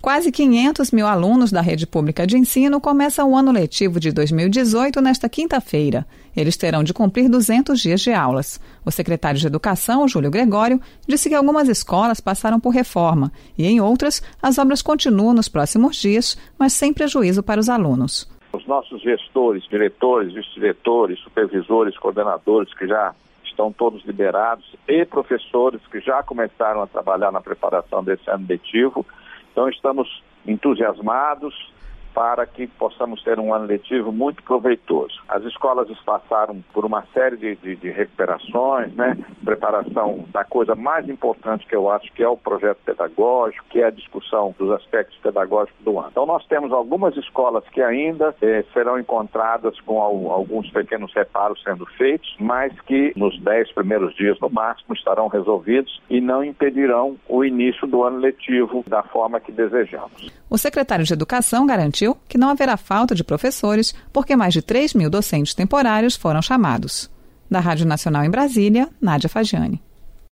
Quase 500 mil alunos da rede pública de ensino começam o ano letivo de 2018 nesta quinta-feira. Eles terão de cumprir 200 dias de aulas. O secretário de Educação, Júlio Gregório, disse que algumas escolas passaram por reforma e, em outras, as obras continuam nos próximos dias, mas sem prejuízo para os alunos. Os nossos gestores, diretores, vice-diretores, supervisores, coordenadores que já estão todos liberados e professores que já começaram a trabalhar na preparação desse ano letivo. Então estamos entusiasmados para que possamos ter um ano letivo muito proveitoso. As escolas passaram por uma série de recuperações, preparação da coisa mais importante que eu acho que é o projeto pedagógico, que é a discussão dos aspectos pedagógicos do ano. Então nós temos algumas escolas que ainda serão encontradas com alguns pequenos reparos sendo feitos, mas que nos 10 primeiros dias no máximo estarão resolvidos e não impedirão o início do ano letivo da forma que desejamos. O secretário de Educação garantiu que não haverá falta de professores, porque mais de 3 mil docentes temporários foram chamados. Da Rádio Nacional em Brasília, Nádia Fagiani.